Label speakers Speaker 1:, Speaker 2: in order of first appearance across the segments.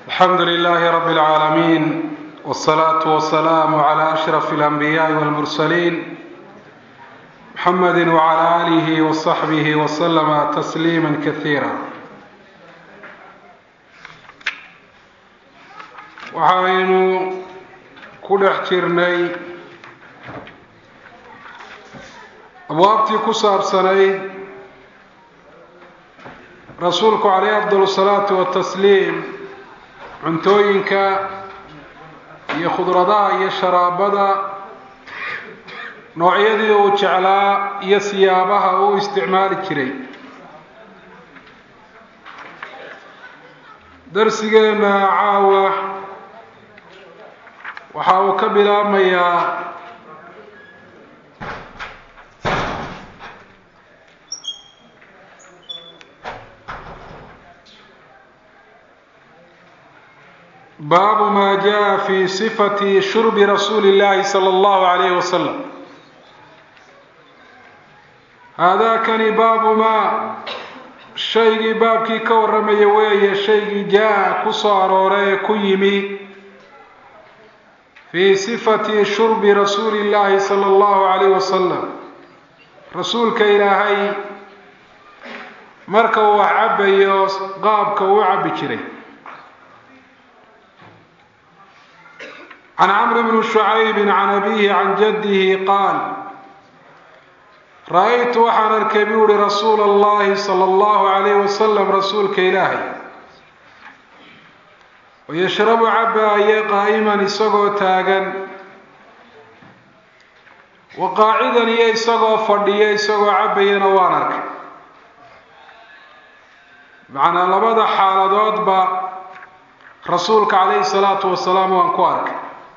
Speaker 1: الحمد لله رب العالمين والصلاة والسلام على أشرف الأنبياء والمرسلين محمد وعلى آله وصحبه وسلم تسليما كثيرا. waxaynu ku dhex jirnay abwaabtii ku saabsanayd rasuulku calayhi afdal salaatu watasliim cuntooyinka iyo khudradaha iyo sharaabada noocyadii uu jeclaa iyo siyaabaha uu isticmaali jiray. darsigeena caawa waxa uu ka bilaabmayaa باب ما جاء في صفة شرب رسول الله صلى الله عليه وسلم. هذا كان باب ما شيء بابكي كورمي ويا شيء جاء كصار كيمي في صفة شرب رسول الله صلى الله عليه وسلم. رسولك إلهي مركو وعبي قابك وعبي كري. عن عمرو بن شعيب عن أبيه عن جده قال: رأيت وحنا الكبير رسول الله صلى الله عليه وسلم رسولك إلهي ويشرب عباية قائما يسقو تاغا وقاعدا يسقو فرديا يسقو عباية نوانك. معنى لبدا حالات با رسولك عليه الصلاة والسلام وانكوارك.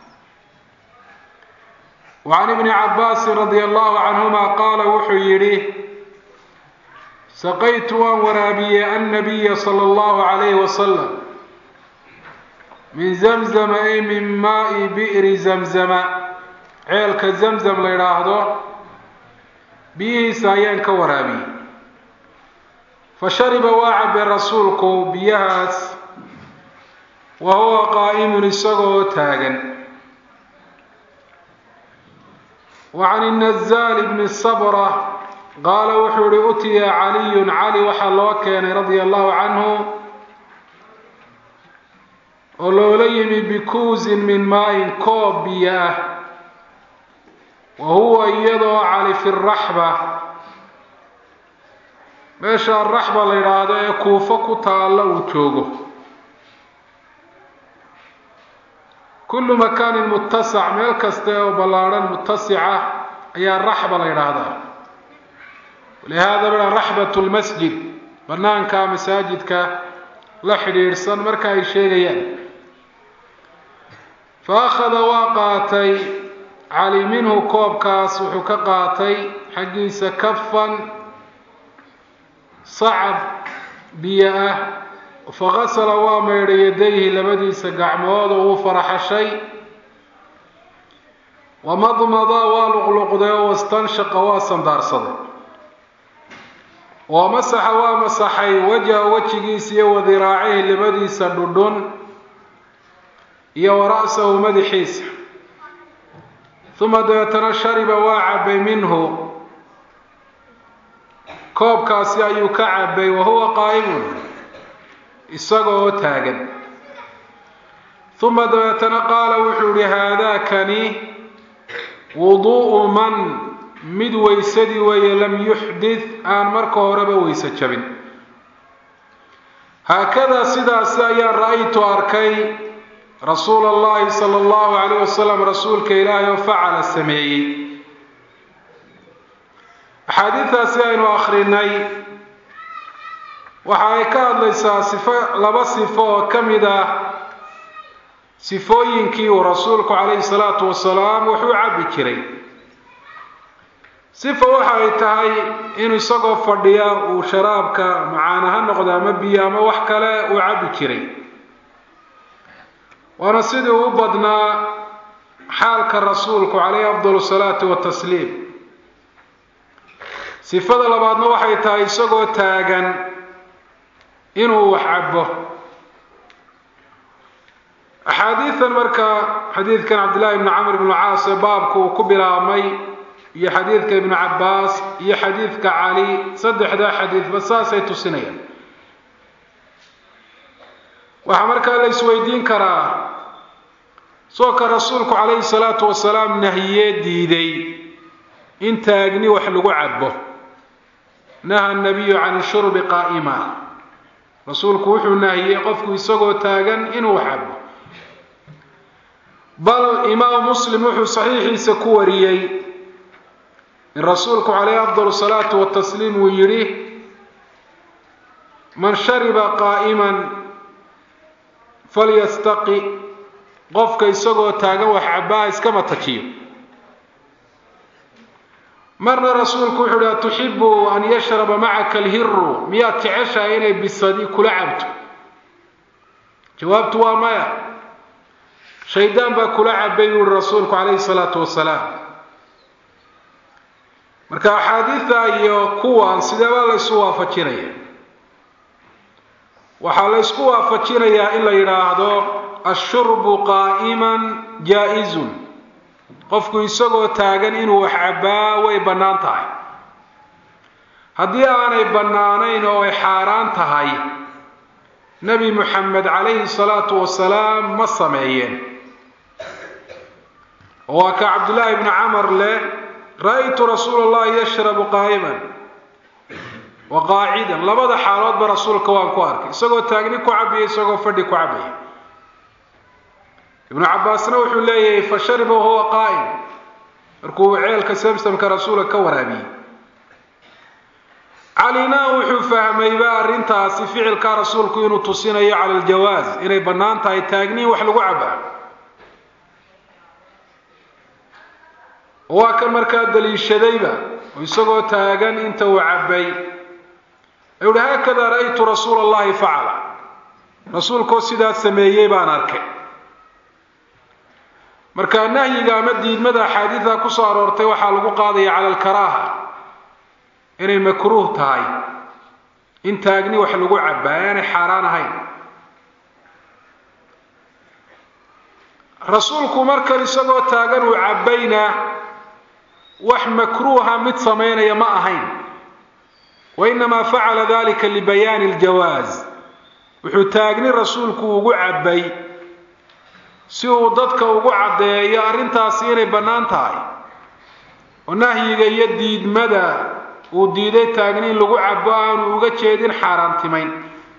Speaker 1: وعن ابن عباس رضي الله عنهما قال وحيري: سقيت ورابي النبي صلى الله عليه وسلم من زمزم أي من ماء بئر زمزم عيلك زمزم ليراهدو بيه سايان كورابي فشرب واعب رسولك بيهاس وهو قائم لسقو تاغن. وعن النزال بن الصبرة قال وحوري أتي علي وحلوكين رضي الله عنه ولوليم بكوز من ماء كوبية وهو يضع علي في الرحبة ماشى الرحبة لإرادة يكوفك تعالى وتوغه. كل مكان متسع ملكسته وبلارا متسعة هي الرحبة لإرادة. ولهذا بلا رحبة المسجد بنانك مساجدك لحرير صن مركا شيئا. فأخذ واقاتي علي منه كوب كاس وحكاقاتي حقيس كفا صعب بيئة فغسل وامر يديه لمديس قعمود وفرح شيء ومضمض ولغلق واستنشق واسندار صدق ومسح ومسحي وجهه وذراعيه لمديس الدردون ورأسه مدحيس ثم ديتنا شرب واعب منه كوب كاسي يكعب وهو قائم isagoo taagan. ثم dabeetana qaala wuxuu ihi haadaa kani wuduu'u man mid weysadii weeye lam yuxdith aan marka horeba weyse jabin. haakadaa sidaasi ayaa ra'aytu arkay rasuul allahi sala allahu calayh wasalam rasuulka ilaahay oo facala sameeyey. axaadiidaasi aynu akhrinay waxa ay ka hadlaysaa laba sifo oo ka mid ah sifooyinkii uu rasuulku calayhi salaatu wasalaam wuxuu cabbi jiray. sifo waxa ay tahay inuu isagoo fadhiya uu sharaabka macaana ha noqdo ama biyo ama wax kale uu cabbi jiray. waana sidii u badnaa xaalka rasuulku calayhi afdalu salaatu watasliim. sifada labaadna waxay tahay isagoo taagan inuu wax cabo axaadiidan marka xadiidkan cabdillahi ibni camr ibnu caas ee baabku uu ku bilaabmay iyo xadiidka ibnu cabbaas iyo xadiidka cali saddexdaa xadiidba saasay tusinayaan. waxaa markaa la isweydiin karaa soo ka rasuulku calayhi salaatu wasalaam nahiyee diiday in taagni wax lagu cabo. naha nabiyu can shurbi qaa'ima, rasuulku wuxuu nahiyey qofku isagoo taagan inuu wax cabo. bal imaam muslim wuxuu saxiixiisa ku wariyey in rasuulku calayhi afdal salaatu watasliim uu yidhi man shariba qaa'iman falyastaqi, qofka isagoo taagan wax cabaa iskama tajiyo. marna rasuulku wuxuu yihi atuxibu an yashraba macaka alhiru, miyaad jeceshahay inay bisadi kula cabto? jawaabtu waa maya, shaydaan baa kula cabay buu yihi rasuulku calayhi salaatu wasalaam. marka axaadiida iyo kuwan sideebaa la ysu waafajinaya? waxaa la ysku waafajinayaa in la yidhaahdo ashurbu qaa'iman jaa-izun, qofku isagoo taagan inuu wax cabaa way bannaan tahay. haddii aanay bannaanayn oo ay xaaraan tahay, nebi muxamed calayhi salaatu wasalaam ma sameeyeen. waa ka cabdullaahi ibni camar leh ra'aytu rasuula allahi yashrabu qaa'iman wa qaacidan, labada xaaloodba rasuulka waan ku arkay, isagoo taagni ku cabaya, isagoo fadhi ku cabaya. ibnu cabbaasna wuxuu leeyahay fa shariba wahuwa qaa'im, markuu ceelka samsamka rasuulka ka waraabiyey. calina wuxuu fahmayba arrintaasi ficilkaa rasuulku inuu tusinayo cala aljawaaz, inay bannaan tahay taagniin wax lagu cabaa. waa kan markaa daliishadayba oo isagoo taagan inta uu cabbay ayuu hi haakada ra'aytu rasuula allahi facala, rasuulkoo sidaas sameeyey baan arkay. marka nahyiga ama diidmada axaadiida ku soo aroortay waxaa lagu qaadaya cala alkaraaha, inay makruuh tahay in taagni wax lagu cabaa, aanay xaaraan ahayn. rasuulku markan isagoo taagan uu cabbayna wax makruuha mid samaynaya ma ahayn, wainamaa facala dalika libayaani aljawaaz, wuxuu taagni rasuulku ugu cabbay si uu dadka ugu caddeeyo arrintaasi inay bannaan tahay, oo nahyiga iyo diidmada uu diiday taagni in lagu cabbo aanu uga jeedin xaaraantimayn.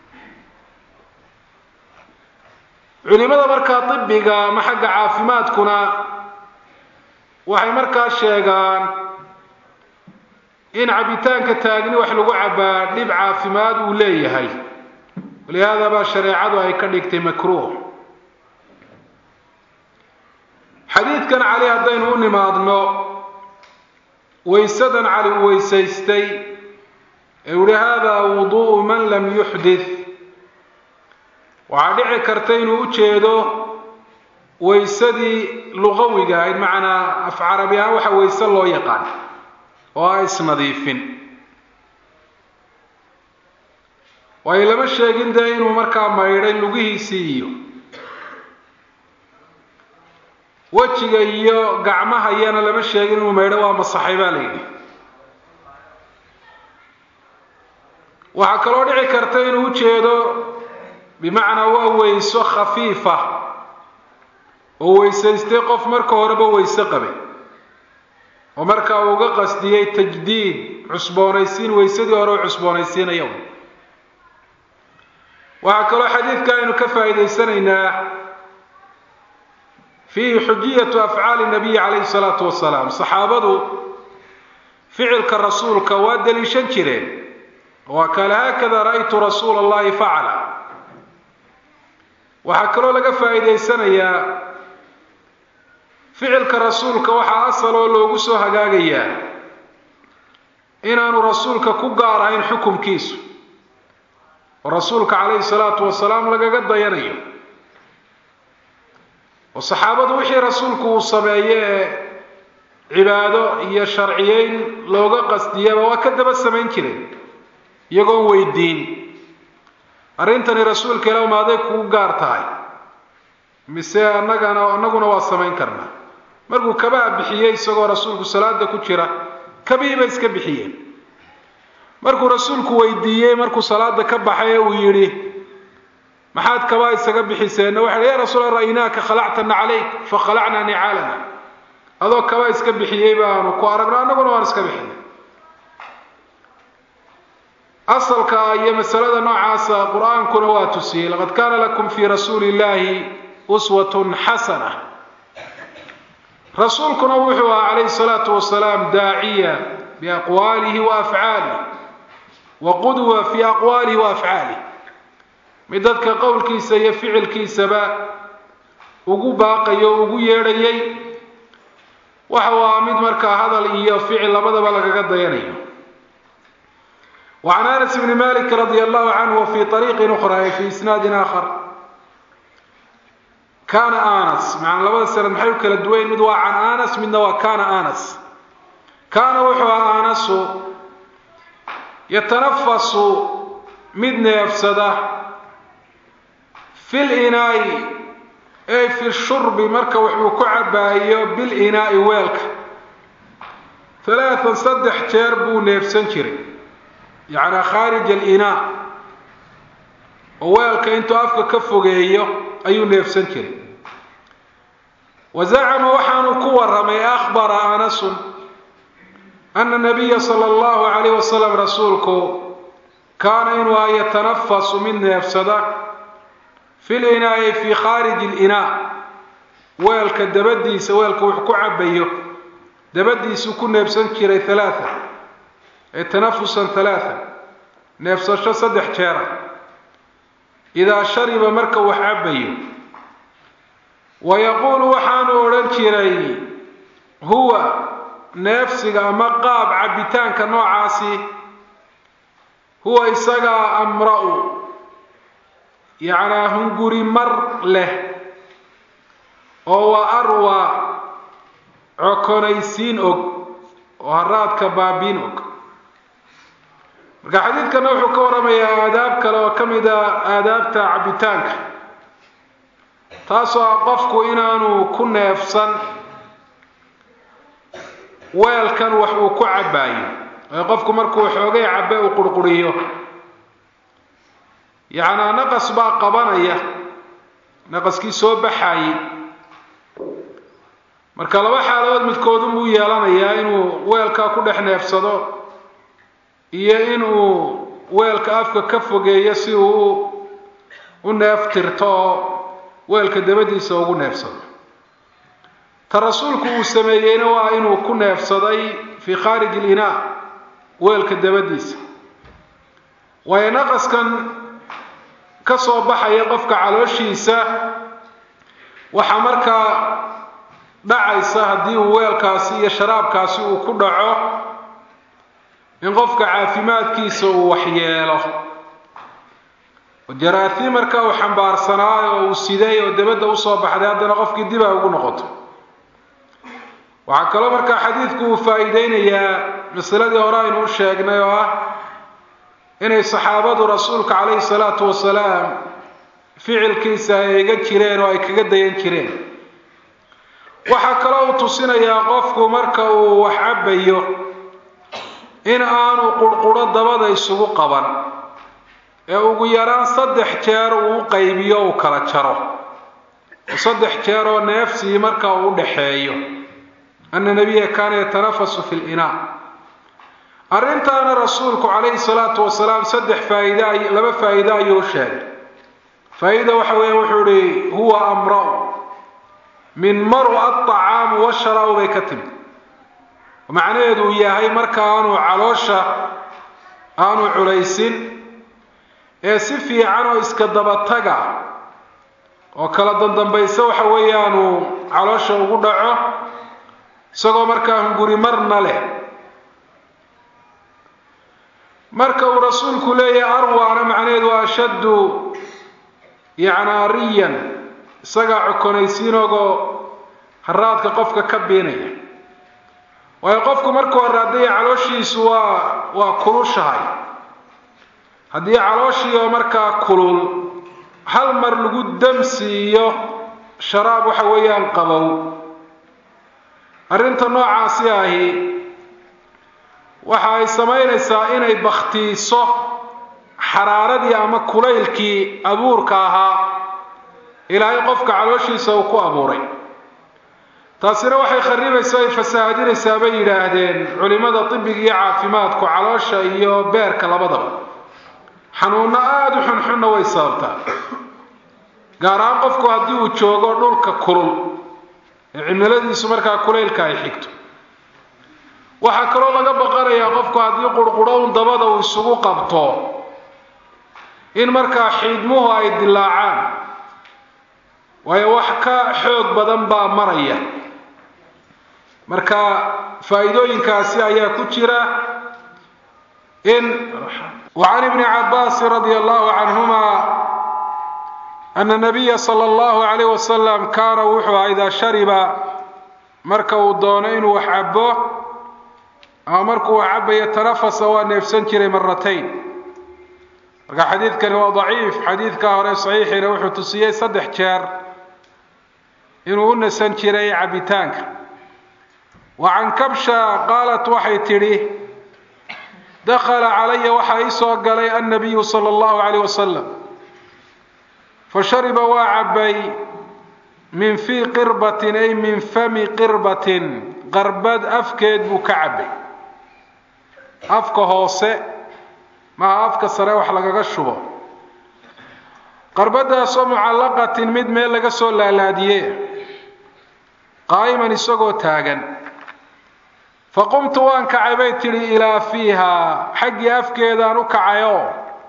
Speaker 1: culimada markaa tibiga ama xagga caafimaadkuna waxay markaa sheegaan in cabitaanka taagni wax lagu cabbaa dhib caafimaad uu leeyahay, walihaada baa shareecadu ay ka dhigtay makruuh. xadiidkan cali haddaynu u nimaadno, waysadan cali uu weysaystay ee uhi haadaa wuduu'u man lam yuxdith, waxaa dhici karta inuu u jeedo waysadii luqawiga ahayd, macnaa af carabi ahaan waxa wayse loo yaqaan oo ah isnadiifin. waayo lama sheegin dee inuu markaa maydhay lugihiisii iyo wejiga iyo gacmaha iyana lama sheegin inuu maydho, waa masaxay baa la yidhi. waxaa kaloo dhici karta inuu u jeedo bimacnaa waa weyso khafiifa oo weysaystay qof marka horeba weyse qabay oo markaa uga qasdiyey tajdiid, cusboonaysiin, weysadii hore u cusboonaysiinaya. waxaa kaloo xadiidka aynu ka faa'iidaysanaynaa fiihi xujiyatu afcaali nabiyi calayhi salaatu wasalaam. saxaabadu ficilka rasuulka waa daliishan jireen, waa kale haakada ra'aytu rasuula allahi facala. waxaa kaloo laga faa'iidaysanayaa ficilka rasuulka waxaa asal oo loogu soo hagaagayaa inaanu rasuulka ku gaar ahayn xukumkiisu, oo rasuulka calayhi salaatu wasalaam lagaga dayanayo. oo saxaabadu wixii rasuulku uu sameeye ee cibaado iyo sharciyeyn looga qasdiyaba waa ka daba samayn jireen iyagoon weydiin arrintani rasuulka ilaah maaday kugu gaar tahay, mise annaguna waa samayn karnaa markuu kabaa bixiyey isagoo rasuulku salaada ku jira kabiiba iska bixiyeen markuu rasuulku weydiiyey markuu salaada ka baxay uu yiri maxaad kabaa isaga bixiseen waxa ya rasuul ra'aynaaka khala'tana alayk fa khala'na ni'alana adoo kabaa iska bixiyey baanu ku aragnaa annaguna waan iska bixinay asalka iyo masalada noocaas quraankuna waa tusiyay laqad kaana lakum fi rasuulillahi uswatun hasanah rasuulkuna wuxuu alayhi salatu wasalaam daa'iya bi aqwalihi wa af'alihi wa qudwa fi aqwalihi wa af'alihi midadka qowlkiisa iyo ficilkiisaba ugu baaqayo ugu yeedhayay waxa waa mid marka hadal iyo ficil labadaba lagaga dayanayo وعن أنس بن مالك رضي الله عنه وفي طريق أخرى في إسناد آخر كان أنس مع لبدا سنة محيوك للدوين مدوى عن أنس من نوى كان أنس كان وحوى أنس يتنفس من نفسده في الإناء أي في الشرب مركة وكعبة بالإناء ويلك ثلاثا صدح تيربو نفسنكري يعني خارج الإناء ويلك انتو أفك كفوغيو أيو نفسنكري وزعم وحانو كورمي أخبر أنس أن النبي صلى الله عليه وسلم رسولك كان إنه يتنفس من نفسده في الإناء في خارج الإناء ويلك الدبديس ويلك وحكو عبيه دبديس كن نفسنكري ثلاثة التنفسا ثلاثة نفس صدح جيرة إذا شرب مركه وحبيه ويقول وحانو رنكري هو نفسك مقاب عبتان كنوع عاسي هو إساقا أمرأ يعني هنقري مر له هو أروى عكونيسين وهرات كبابين marka xadiidkan wuxuu ka waramayaa aadaab kale oo kamida aadaabta cabitaanka taasoo qofku inaanu ku neefsan weelkan wax uu ku cabaayo ee qofku markuu xoogay cabe uu qurquriyo yaana naqas baa qabanaya naqaskii soo baxay marka laba xaaladood midkood uu yeelanayaa inuu weelka ku dhex neefsado iyo inuu weelka afka ka fogeeyo si uu u neeftirto weelka dabadiisa ugu neefsado ta rasuulku uu sameeyayna waa inuu ku neefsaday fi kharij al-ina weelka dabadiisa way naqaskan ka soo baxaya qofka calooshiisa waxa marka dhacaysa hadii uu weelkaasi iyo sharaabkaasi uu ku dhaco in qofka caafimaadkiisa uu waxyeelo وجراثيم marka uu xambaarsanaayo oo siday oo dabada u soo baxday hadana qofkii dib ay ugu noqoto waxa kale marka xadiidku uu faa'iideynaya masaladii hore aynu sheegnay oo ah inay saxaabadu rasuulka kaleey salaatu wasalaam ficilkiisa ay ga jireen oo ay kaga dayan jireen waxa kale uu tusinaya qofku marka uu wax cabayo in aanu qurquro dabada isugu qaban ee ugu yaraan saddex jeer uu qaybiyo oo kala jaro saddex jeer oo neefsi marka uu dhaxeeyo anna nabiga kaana yatanafasu fil ina arintaana rasuulku kaleey salaatu wasalaam saddex faa'iido laba faa'iido ayuu sheegay faa'iido waxa weeye wuxuu yiri huwa amra min mar'u at-ta'am wa sharab baykatim macnaheedu yahay marka aanu caloosha aanu culaysin ee si fiican oo iska daba taga oo kala dambaysa waxa weeyaanu caloosha ugu dhaco isagoo marka hunguri marna leh marka uu rasuulku leeyahay arwaana macnaheedu ashaddu yaana riyan isaga xukunaysiinogo haraadka qofka ka beenaya way qofku markuu raadiyay calooshiisu waa kulushahay hadii calooshii marka kulul hal mar lagu damsiyo sharaab waxa weeyaan qabow arrinta noocaasi ahi waxa ay samaynaysaa inay bakhtiiso xaraaradii ama kulaylkii abuurka ahaa ilaahay qofka calooshiisa uu ku abuuray taasina waxay kharibaysaa ay fasaahadinaysaa bay yidhaahdeen culimada tibiga iyo caafimaadku caloosha iyo beerka labadaba xanuunno aada u xunxunna way sababtaa gaar ahaan qofku haddii uu joogo dhulka kulul ee cimiladiisu markaa kulaylka ay xigto waxaa kaloo laga baqanayaa qofku haddii qurqurhown dabada uu isugu qabto in markaa xiidmuhu ay dilaacaan waayo wax ka xoog badan baa maraya marka faa'iidooyinkaasi ayaa ku jira in وعن ابن عباس رضي الله عنهما أن النبي صلى الله عليه وسلم كان وحوى إذا شرب مركو الدونين وحبه أو مركو وحبه يتنفس ونفسن كري مرتين حديث كان هو ضعيف حديث كان صحيح روح تسيه صدح جار إنه قلنا سنكري عبتانك وعن كبشة قالت وحي تريه دخل علي وحيس وقالي النبي صلى الله عليه وسلم فشرب وعبي من في قربة أي من فم قربة قربد أفكد بكعبي أفك هوسي ما أفك السراوح لقى الشبه قربدها سو معلقة مد ميل لقى سو لالاديه قائما يسوقو تاغن فقمت وان كعبيت لي إلى فيها حقي أفكيد أن أكعيو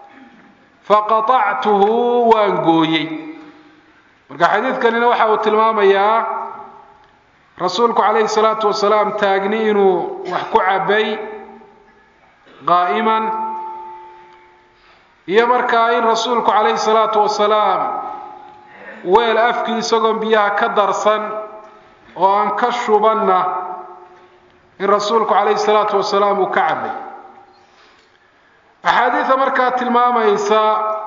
Speaker 1: فقطعته وان قويي مرقى حديث كان نوحى والتلمام يا رسولك عليه الصلاة والسلام تاقنين وحكو عبي قائما يا مركاين رسولك عليه الصلاة والسلام ويل أفكي سقم بيها كدرسا وان كشبنا إن رسولك عليه الصلاة والسلام كعبي أحاديث مركات الماما يسا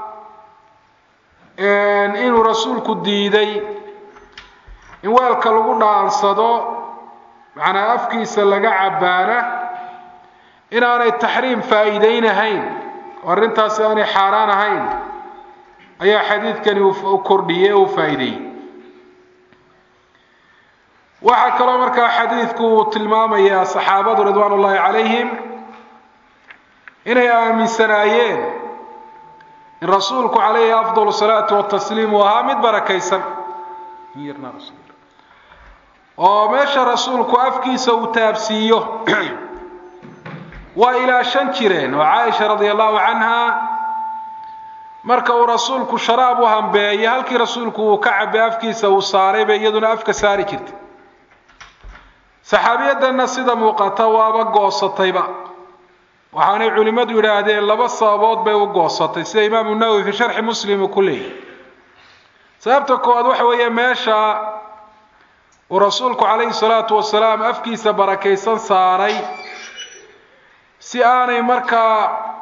Speaker 1: إنه رسولك الديدي إن والك لغنا عن صدو معنا أفكي سلقا عبانا إن أنا التحريم فائدين هين وارنتا سأني حاران هين أي حديث كان كردية وفائدين waxaa kaloo markaa xadiidku uu tilmaamayaa saxaabadu ridwaanullaahi calayhim inay aaminsanaayeen in rasuulku calayhi afdalu salaatu watasliim uu ahaa mid barakaysan oo meesha rasuulku afkiisa uu taabsiiyo waa ilaashan jireen oo caaisha radia allahu canha marka uu rasuulku sharaab u hambeeyay halkii rasuulku uu ka cabay afkiisa uu saaray bay iyaduna afka saari jirtay saxaabiyadana sida muuqata waaba goosatayba waxaanay culimadu yiraahdeen laba sababood bay u goosatay sida imaam an-Nawawi fi sharh muslim ku leeyahay sababta koowaad waxa weeye meesha uu rasuulku calayhi salaatu wasalaam afkiisa barakaysan saaray si aanay markaa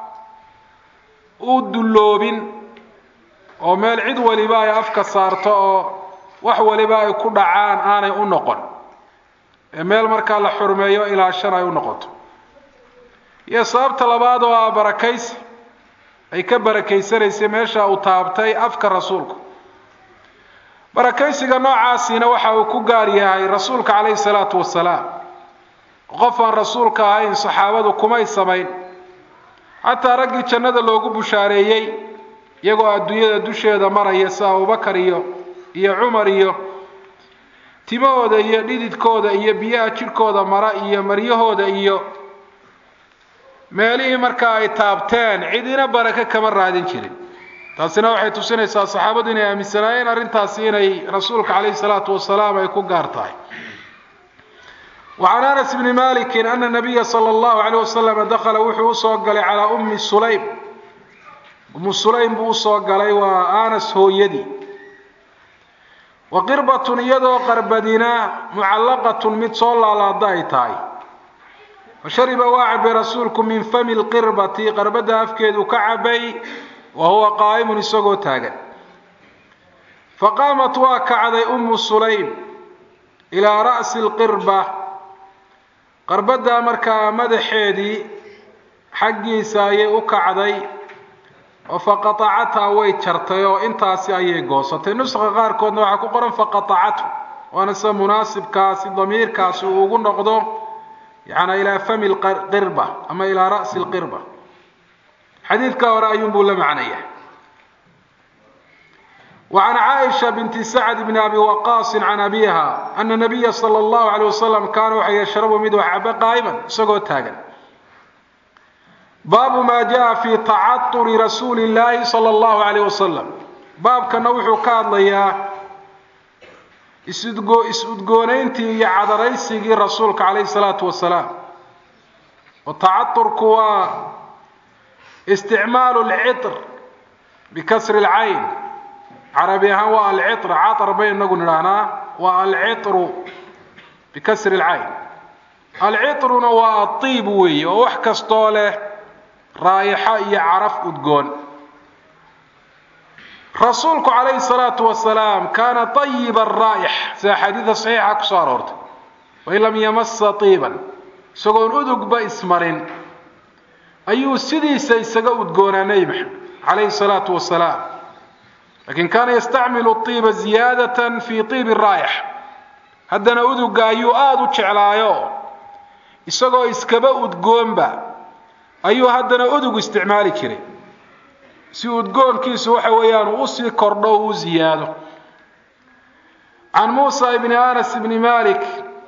Speaker 1: u duloobin oo meel cid waliba ay afka saarto oo wax waliba ay ku dhacaan aanay u noqon meel markaa la xurmeeyo ilaa shan ay u noqoto iyo sababta labaad oo barakays ay ka barakaysanaysa meesha uu taabtay afka rasuulku barakaysiga noocaasina waxa uu ku gaar yahay rasuulka calayhi salaatu wasalaam qofan rasuulka ahayn saxaabadu kumay samayn hatta ragii jannada loogu bushaareeyay iyagoo adduunyada dusheeda maraya sida Abubakar iyo Umar iyo timahooda iyo dhididkooda iyo biyaha jirkooda mara iyo maryahooda iyo meelihii markaa ay taabteen cidina baraka kama raadin jirin taasina waxay tusinaysaa saxaabadu inay aaminsanaayeen arrintaasi inay rasuulka calayhi salaatu wasalaam ay ku gaar tahay وعن أنس بن مالك أن النبي صلى الله عليه وسلم دخل وحو صقل على أم سليم أم سليم بو صقل وآنس هو يدي وقربة يدو قربدنا معلقة متصلى على ضايتاي وشرب واعب رسولكم من فم القربة قربدها أفكيد كعبي وهو قائم يسوق تاجا faqaamat waa kacday ummu sulaym ilaa ra'si alqirba qarbadda markaa madaxeedii xaggiisa ayay u kacday oo faqatacatha way jartay oo intaasi ayay goosatay nusqa qaarkoodna waxaa ku qoran faqatacathu waana sida munaasibkaasi damiirkaasi uu ugu noqdo yacni ilaa fami alqirba ama ilaa ra'si alqirba xadiidka hore ayuunbuu la macnaya وعن عائشة بنت سعد بن أبي وقاص عن أبيها أن النبي صلى الله عليه وسلم كان يشرب مدو حبة قائما سقوط تاجا باب ما جاء في تعطر رسول الله صلى الله عليه وسلم باب كنوح كاد ليا اسدقونينتي يا عذريسي رسولك عليه الصلاة والسلام والتعطر كوا استعمال العطر بكسر العين عربيها هو العطر عطر بين نقول لنا والعطر بكسر العين العطر هو الطيب وي وحكس طوله رايحة يعرف أدقون رسولك عليه الصلاة والسلام كان طيب الرائح في حديث صحيح أكسار وإن لم يمس طيبا سقون أدق بإسمرين أيو سيدي سيسقو أدقون نيمح عليه الصلاة والسلام لكن كان يستعمل الطيب زيادة في طيب الرائح هذا نودو قايو آدو تشعلايو إساقو إسكبا أدقون با أيو هذا نودو استعمالي كري سي أدقون كيسو حويان وصي كردو زيادة عن موسى بن آنس بن مالك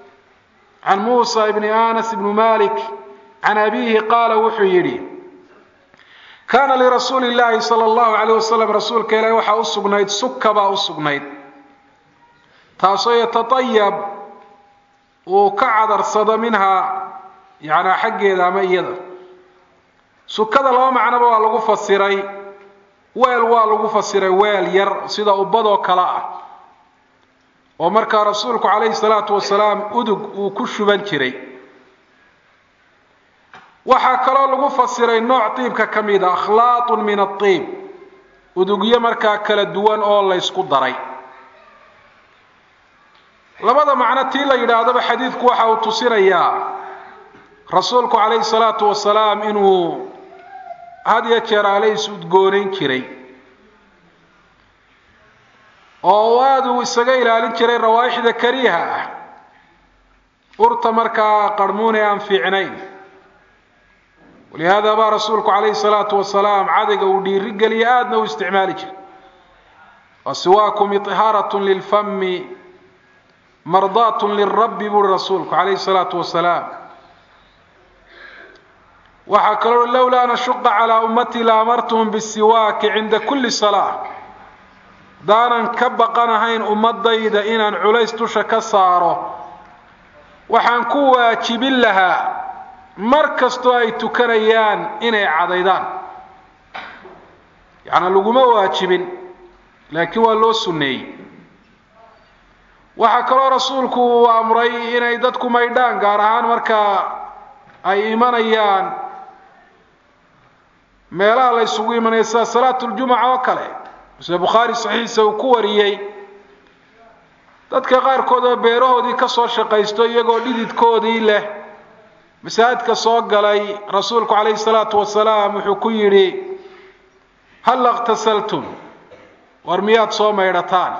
Speaker 1: عن أبيه قال وحيري كان لرسول الله صلى الله عليه وسلم رسولك إلهي وحا أسقنيد سكبا أسقنيد تاسو يتطيب وكعذر صدى منها يعني حقه إذا ميدا سكدا لو معنا بوا لغو فسيري لغو فسيري ويل ير سيدا أبادو كلاء ومركا رسولك عليه الصلاة والسلام أدق وكشبان كري waxaa kaloo lagu fasiray nooc tiibka kamid ah akhlaatun min at-tiib udugiye markaa kala duwan oo la isku daray labada macno tii la yiraahdo xadiidku waxa uu tusinayaa rasuulku kaleey salaatu wasalaam inuu hadiya jeer alayhi udgoonin jiray oo waadu isaga ilaalin jiray rawaayixda kariiha urta markaa qarmuun aan fiicnayn ولهذا بقى رسولك عليه الصلاة والسلام عادق ودير رجل آدنا واستعماله وسواكم طهارة للفم مرضاة للرب بالرسولك عليه الصلاة والسلام وحكروا لولا نشق على أمتي لأمرتهم بالسواك عند كل صلاة دانا كبقنا هين أمت ضيدة إنا عليست شكساره وحنكوا تبين لها markasto ay tukanayaan inay cadaydaan yaana laguma waajibin laakiin waa loo sunneeyay waxa kale rasuulku uu amray inay dadku maydhaan gaar ahaan marka ay imanayaan meelaha la isugu imanaysa salaatul jumuca oo kale sida Bukhari saxiixa uu ku wariyay dadka qaar kood beerahoodii ka soo shaqaysto iyagoo dhididkoodii leh مساعدك صوق علي رسولك عليه الصلاة والسلام وحكيري هل اغتسلتم ورميات صوم يرتان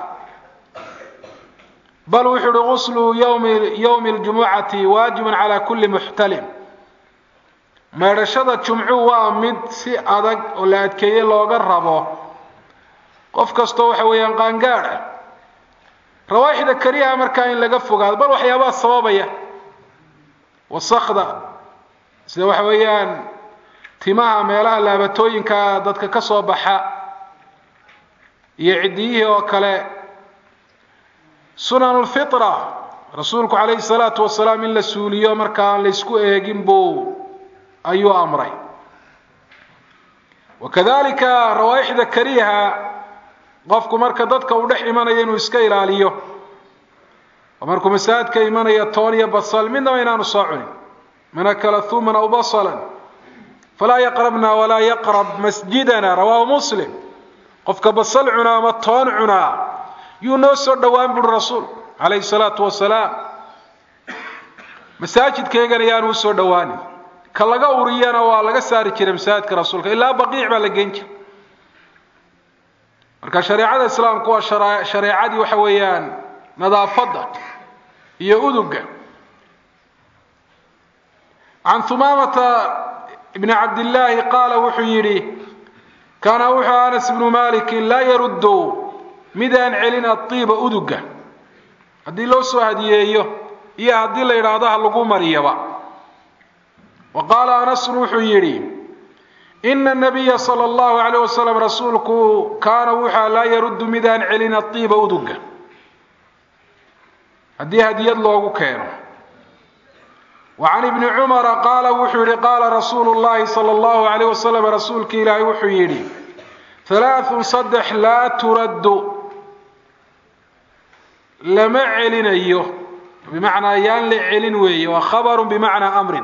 Speaker 1: بل وحر غسل يوم الجمعة واجب على كل محتلم ما رشدت جمعوا مد سي أدق ولا أدكي لو قربوا قف كستوح وينقانقار روايح ذكريها مركاين لقفوا قال بل وحيابات صوابية والصخدة سيدا وحويان تماها ميلاها لابتوينكا دادك كسو بحا يعديه وكلا سنن الفطرة رسولك عليه الصلاة والسلام إلا سوليو مركان ليسكو ايجنبو أيو أمري وكذلك روايح ذكريها قفكو مركا دادك ودح إيمانا ينو اسكيل عليو ومركو مساعد كيمان يطوني بصل من وينان صاعوني من أكل ثوما أو بصلا فلا يقربنا ولا يقرب مسجدنا رواه مسلم قفك بصل عنا مطون عنا يونس دوان بالرسول عليه الصلاة والسلام مساجد كيغان يانو سو دواني كلاغا اوريانا وا laga saari jiray masaajidka rasuulka ilaa baqiic baa la geynta marka shariicada islaamku waa shariicadii waxa weeyaan nadaafada iyo uduga عن ثمامة ابن عبد الله قال وحيري كان وحى أنس بن مالك لا يرد مدان علينا الطيب أدقة هدي لو سو هديه إيا هدي لا يرادها لغو مريبا وقال أنس وحيري إن النبي صلى الله عليه وسلم رسولك كان وحى لا يرد مدان علينا الطيب أدقة هدي لغو كينو وعن ابن عمر قال وحيري قال رسول الله صلى الله عليه وسلم رسولك إلهي وحيري 3 صدح لا ترد لما علن أيه بمعنى يان لعلن ويه وخبر بمعنى أمر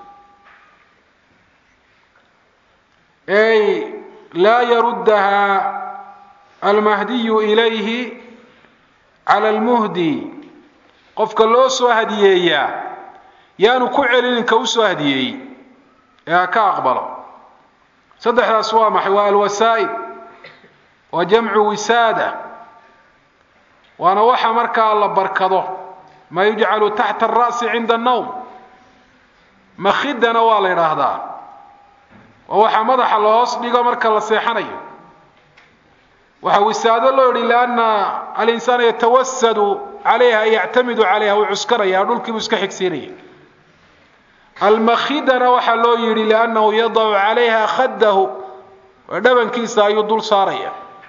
Speaker 1: أي لا يردها المهدي إليه على المهدي قفك اللوسو هديئة yaanu ku celin ka u soo hadiyay ee ka aqbalo saddexdaas waa maxay waa alwasaa'id wa jamcu wisada wana waxa marka la barkado ma yujcalu tahta ar-ra's 'inda an-nawm makhidana waa la yiraahdaa waxa madaxa la hoos dhigo marka la seexanayo waxa wisada loo yiri laana al-insaan yatawassadu 'alayha ya'tamidu 'alayha wa uskaraya dhulkii iska xigsiinaya المخيدنا وحلو يري لأنه يضع عليها خده ودبن كيسا يدل صاريا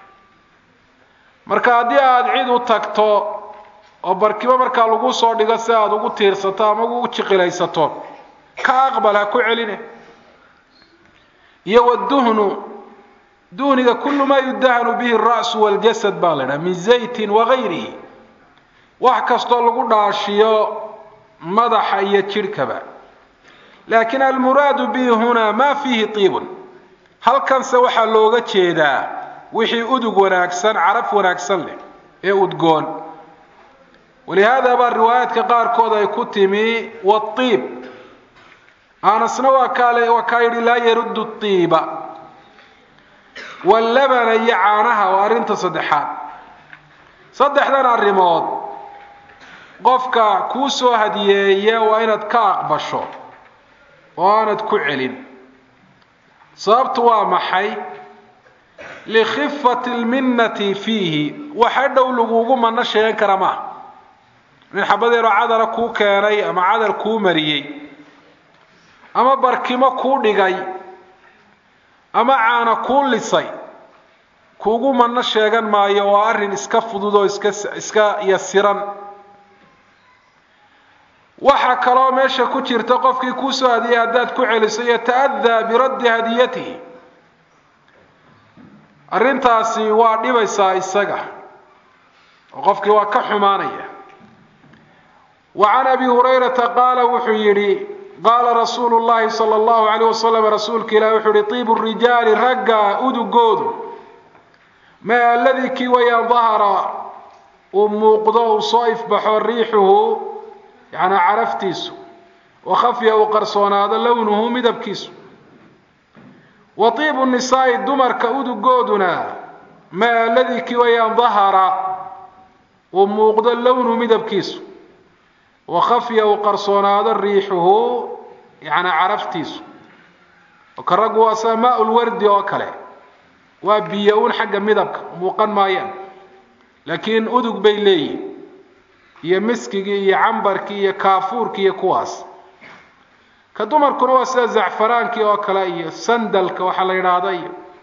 Speaker 1: marka hadii aad cid u tagto oo barkiba marka lagu soo dhigo si aad ugu tiirsato ama ugu jiqilaysato ka aqbala ku celine iyo waduhnu duniga kullu ma yudahanu bihi ar-ra's wal jasad balana min zaytin wa ghayrihi wax kasto lagu dhaashiyo madaxa iyo jirkaba لكن المراد به هنا ما فيه طيب هل كان سوحا لوغا جيدا وحي أدق وناكسن عرف وناكسن له ايه أدقون ولهذا بالروايات كقار كودا يكتمي والطيب أنا سنوى وكاير لا يرد الطيب واللبن يعانها وارنت صدحان صدحنا الرماد قفك كوسو هدية وإنت كاق بشو وانت كعلن صابت وامحي لخفة المنة فيه وحدو لغوغو من نشيان كرما من حباديرو عدر كو كاني اما عدر كو مريي اما بركيما كو ديغاي اما عانا كو لسي كوغو من نشيان ما يوارن اسكا فدودو اسكا يسيران waxa kala meesha ku jirta qofkii ku soo hadiyay hadaad ku celisay taadda bi radd hadiyatihi arintaasi waa dhibaysaa isaga qofkii waa ka xumaanaya وعن ابي هريره قال وحيري قال رسول الله صلى الله عليه وسلم رسولك لا وحيري طيب الرجال رقا ادغود ما الذي كي ويظهر ومقضى صيف بحر ريحه يعني عرفتيسو وخفي وقرصون هذا لونه مدبكيسو وطيب النساء الدمر كأودقودنا ما الذي كويان ظهر وموقد اللون مدبكيسو وخفي وقرصون هذا ريحه يعني عرفتيسو وكرقوا سماء الورد وكله وبيئون حق مدبك موقن مايان لكن أدق بيلي iyo miskiga iyo cambarki iyo kaafuurki iyo kuwaas ka dumarkuna waa sida zacfaraanki oo kale iyo sandalka waxa la yiraahday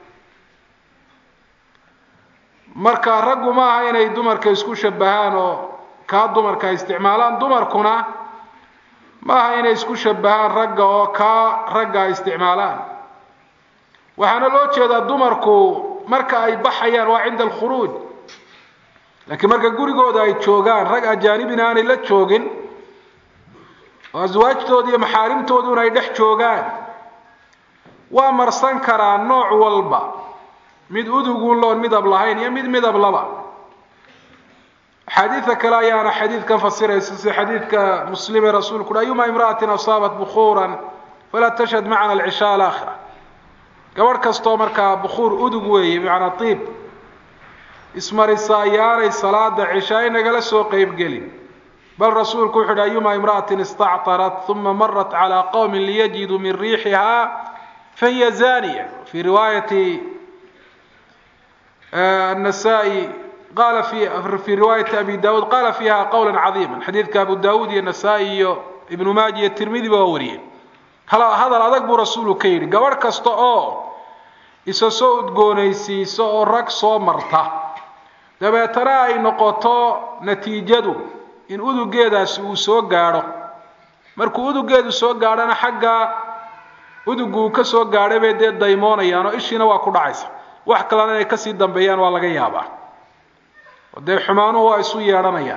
Speaker 1: marka raggu ma aha inay dumarka isku shabahaan oo ka dumarka isticmaalaan dumarkuna ma aha inay isku shabahaan ragga oo ka ragga isticmaalaan waxaana loo jeedaa dumarku marka ay baxayaan waa cinda al-khuruj لكن marka gurigooda ay joogan rag ajaanibina aan la joogin oo azwaajtooda iyo maxaarimtoodu ay dhex joogan waa marsan karaan nooc walba mid udugun loo midab lahayn iyo mid midab laba حديث كلا حديث كفسر حديث كمسلم رسول كل أيما امرأة أصابت بخورا فلا تشهد معنا العشاء الآخرة قبل كستومر كبخور أدقوي بمعنى طيب اسم رسايار صلاة عشاء نقل سوق يبقلين بل رسول كل أيما امرأة استعطرت ثم مرت على قوم ليجدوا من ريحها فهي زانية. في رواية النسائي قال في رواية أبي داود قال فيها قولا عظيما حديث كأبو داود النسائي ابن ماجه الترمذي وغيره. هذا الأدق برسول كير قبل كستو إسسود جونيسي سو رقص مرتا دبا ترى نقطة نتيجته إن أدو جيدا سو جارو مركو أدو جيدا سو جارنا حاجة أدو جو كسو جارو بدي دايمون يانو إيشنا وكل عيسى وحكي لنا كسي دمبيان ولا جيابه ودي حمانه هو يسوي يرانيان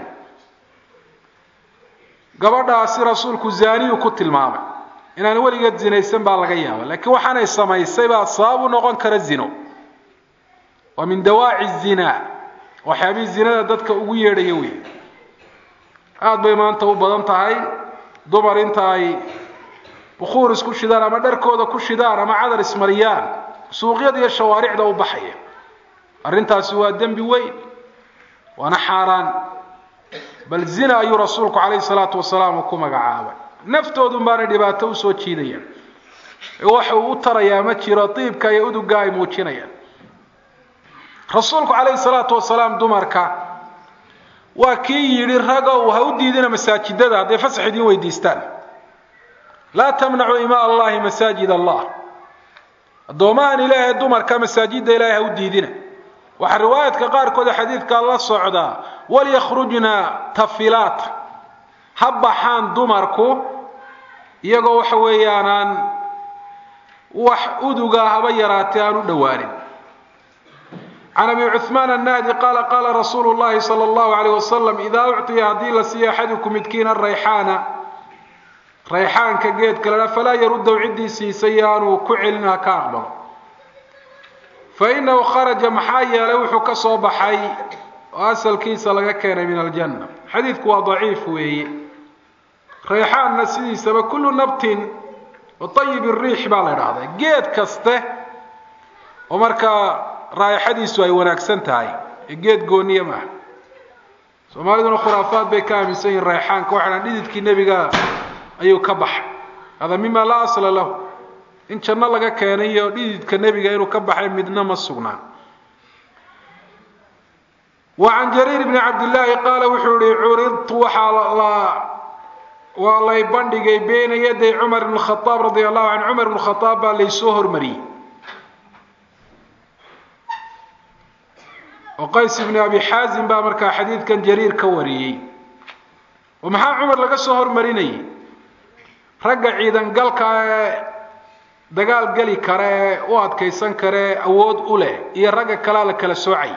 Speaker 1: gabadhaasi rasuulku zaaniyu ku tilmaamay inaan waligeed zinaysan baa laga yaabaa laakiin waxaan ay samaysay baa sabab u noqon kara zino wa min dawaa'i zina waxaabi zinada dadka ugu yeedhaya weey aad bay maanta u badan tahay dumar inta ay bukhur isku shidaan ama dharkooda ku shidaan ama cadar ismariyaan suuqyada iyo shawaaricda u baxaya arrintaasi waa dambi weyn وانا حاران بل زنا اي رسولك عليه الصلاه والسلام كما غعابا نفتودun baan dhibaato u soo jiidayaan waxa uu taraya ma jiro tiibka ay udu gaay muujinayaan rasuulku عليه الصلاه والسلام dumarka waa kii yiri ragow ha u diidina masaajidada haday fasaxidin weydiistaan la tamna'u ima allah masajid allah doomaan ilaahay dumarka masaajidda ilaahay ha u diidina waxa riwaayadka qaar kood xadiidka la socda wal yakhrujna tafilat habahan dumarku iyagoo waxa weeyaan wax uduga haba yaraatay aanu dhawaanin عن ابي عثمان النادي قال رسول الله صلى الله عليه وسلم اذا اعطي هدي لسي احدكم متكين الريحان ريحان كجيد كلا فلا يرد عدي سيسيان وكعلنا كاقبل فإنه خرج محايا لوح كصوب حي وأسل كيس لغا كان من الجنة حديثك ضعيف وهي ريحان نسي سبب كل نبت وطيب الريح بالإرادة جيد كسته ومركا راي حديث وهي وناكسنتهاي جيد قونية معه سومالدنا خرافات بكامل سين ريحان كوحنا نيدتك النبي قال أيو كبح هذا مما لا أصل له إن شاء الله لقى كانية ديدك النبي قالوا كبحين مدنا مصغنا. وعن جرير بن عبد الله قال وحوري عرضت وحال الله والله يبندق بين يدي عمر بن الخطاب رضي الله عن عمر بن الخطاب اللي سهر مري وقيس بن أبي حازم بامركا حديث كان جرير كوري ومحا عمر لقى سهر مريني رقع عيدا قالك dagaal gali kare oo adkaysan kare awood u leh iyo raga kala kala soocay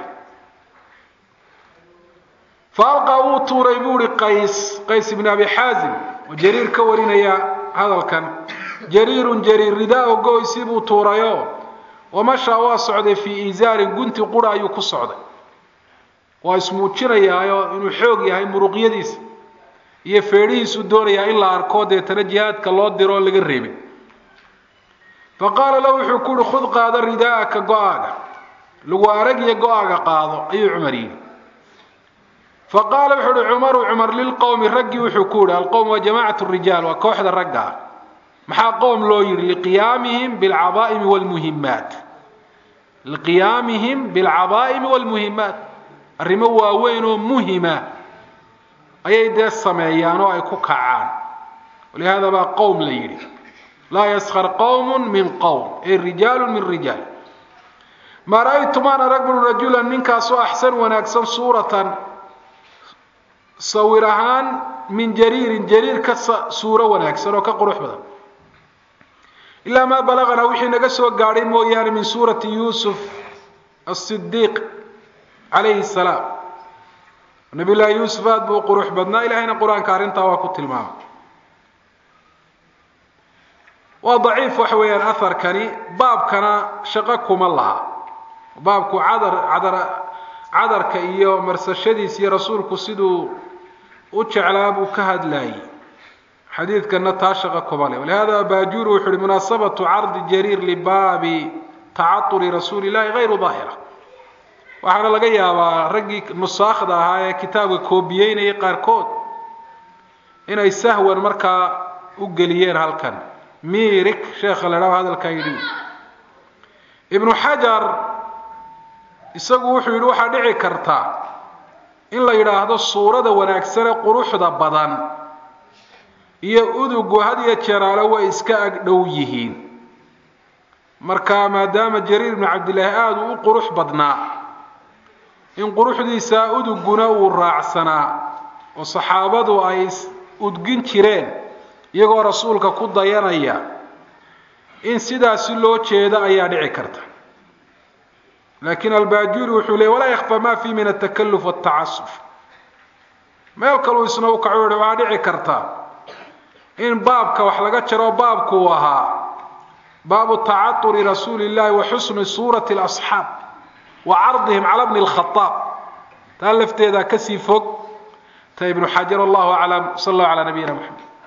Speaker 1: falqa tuuray buuri qays ibn abi hazim وجرير كورينيا هذا الكن جرير رداء قويسي بو tuurayo ومشى واسعد في إزار قنت قرى يكو صعد واسمو جريايو inuu xoog yahay muruqyadiis iyo feerihiisu doonaya in la arko deetanajihaadka loo diro laga reebay فقال له حكور خذ قاد رداءك قاغا لو ارغي قاغا قادو اي عمرين فقال عمر للقوم رقي وحكور القوم وجماعه الرجال وكوحد الرقا محا قوم لو ير لقيامهم بالعظائم والمهمات الرموا وين مهمه اي ده سميان او اي كوكعان ولهذا بقى قوم ليري لا يسخر قوم من قوم اي رجال من رجال ما رايت ما رجلا منك سو احسن وناكسن صوره صورهان من جرير كصوره وناكسن وكقروح بدن الا ما بلغنا وحي نغا سو غارين مويان من سوره يوسف الصديق عليه السلام نبي الله يوسف ابو قروح بدنا الى هنا قران كارنتا وا كتلمام وضعيف وحويان اثر كني باب كان شقكم الله بابك cadarka iyo marsashadiisa iyo rasuulku siduu u jeclaa buu ka hadlayay xadiidkana taashaqa kubale walihada baajuri wuxuu yidhi munaasabatu cardi jariir libaabi tacaturi rasuuli illaahi hayru daahira waxaana laga yaabaa raggii nusaakhda ahaa ee kitaabka koobiyeynayay qaarkood inay sahwan markaa u geliyeen halkan miirik sheekha la dhaho hadalkaa yidhi ibnu xajar isagu wuxuu yidhi waxaa dhici karta in la yidhaahdo suurada wanaagsane quruxda badan iyo udugu had iyo jeeraale way iska ag dhow yihiin marka maadaama jariir ibnu cabdillaahi aada u qurux badnaa in quruxdiisa uduguna uu raacsanaa oo saxaabadu ay udgin jireen iyagoo rasuulka ku dayanaya in sidaasi loo jeedo ayaa dhici karta laakiin albaajuri wuxuu leeyay walaa yakhfa ma fi min atakalluf waltacasuf meel kaluu isna u kaco waxaa dhici karta in baabka wax laga jaro baabku uu ahaa baabu tacaturi rasuuli illaahi wa xusni suurati alasxaab wa cardihim cala bni alkhataab taa lafteeda kasii fog ta ibnu xajar allahu aclam sal allahu calaa nabiyina maxamed